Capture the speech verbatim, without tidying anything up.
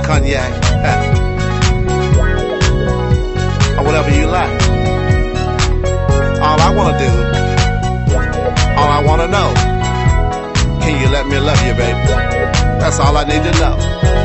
cognac, or whatever you like. All I wanna do, all I wanna know, can you let me love you, baby? That's all I need to know.